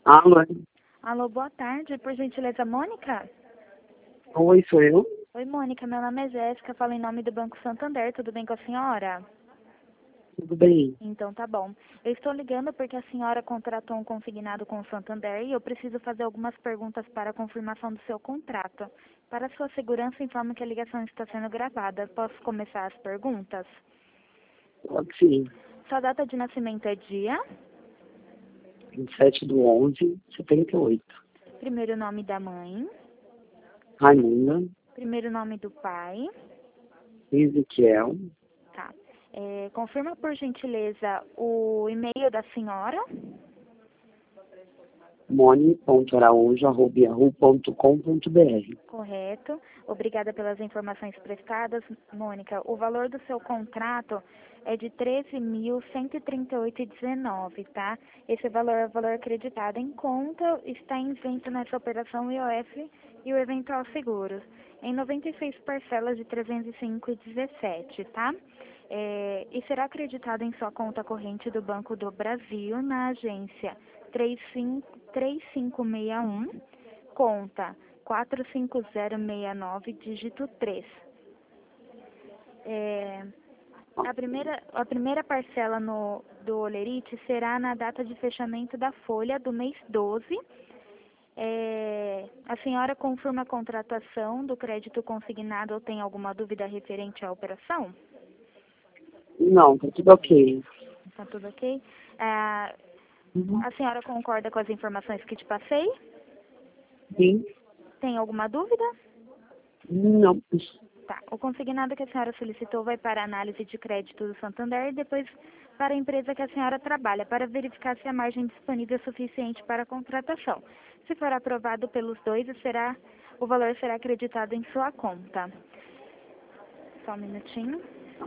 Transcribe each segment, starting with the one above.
Alô? Alô, boa tarde. Por gentileza, Mônica? Oi, sou eu? Oi, Mônica. Meu nome é Jéssica. Falo em nome do Banco Santander. Tudo bem com a senhora? Tudo bem? Então, tá bom. Eu estou ligando porque a senhora contratou um consignado com o Santander e eu preciso fazer algumas perguntas para a confirmação do seu contrato. Para sua segurança, informo que a ligação está sendo gravada. Posso começar as perguntas? Pode sim. Sua data de nascimento é dia? 27/11/78. Primeiro nome da mãe? Raimunda, Primeiro nome do pai? Ezequiel, Tá. Confirma, por gentileza, o e-mail da senhora? moni.araújo@yahoo.com.br. Correto. Obrigada pelas informações prestadas, Mônica. O valor do seu contrato é de R$ 13.138,19, tá? Esse valor é o valor acreditado em conta, está isento nessa operação IOF e o eventual seguros, em 96 parcelas de R$ 305,17, tá? E será acreditado em sua conta corrente do Banco do Brasil na agência 3561, conta 45069, dígito 3. A primeira parcela do Olerite será na data de fechamento da folha do mês 12. A senhora confirma a contratação do crédito consignado ou tem alguma dúvida referente à operação? Não, tá tudo ok. Tá tudo ok? A senhora concorda com as informações que te passei? Sim? Tem alguma dúvida? Não. Tá. O consignado que a senhora solicitou vai para a análise de crédito do Santander e depois para a empresa que a senhora trabalha, para verificar se a margem disponível é suficiente para a contratação. Se for aprovado pelos dois, o valor será acreditado em sua conta. Só um minutinho.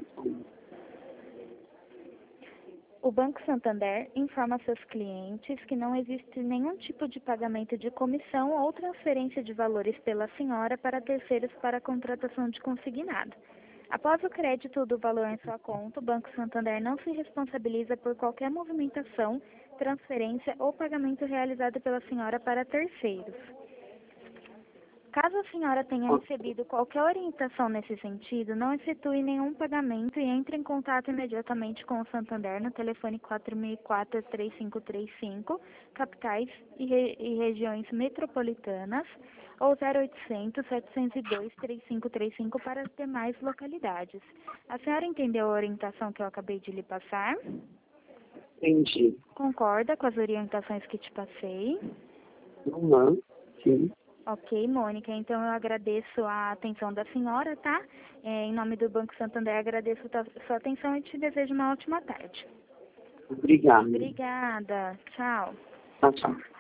O Banco Santander informa seus clientes que não existe nenhum tipo de pagamento de comissão ou transferência de valores pela senhora para terceiros para a contratação de consignado. Após o crédito do valor em sua conta, o Banco Santander não se responsabiliza por qualquer movimentação, transferência ou pagamento realizado pela senhora para terceiros. Caso a senhora tenha recebido qualquer orientação nesse sentido, não efetue nenhum pagamento e entre em contato imediatamente com o Santander no telefone 4004-3535, capitais e regiões metropolitanas, ou 0800-702-3535 para as demais localidades. A senhora entendeu a orientação que eu acabei de lhe passar? Entendi. Concorda com as orientações que te passei? Não, sim. Ok, Mônica, então eu agradeço a atenção da senhora, tá? Em nome do Banco Santander, agradeço a sua atenção e te desejo uma ótima tarde. Obrigado. Obrigada. Tchau. Tchau, tchau.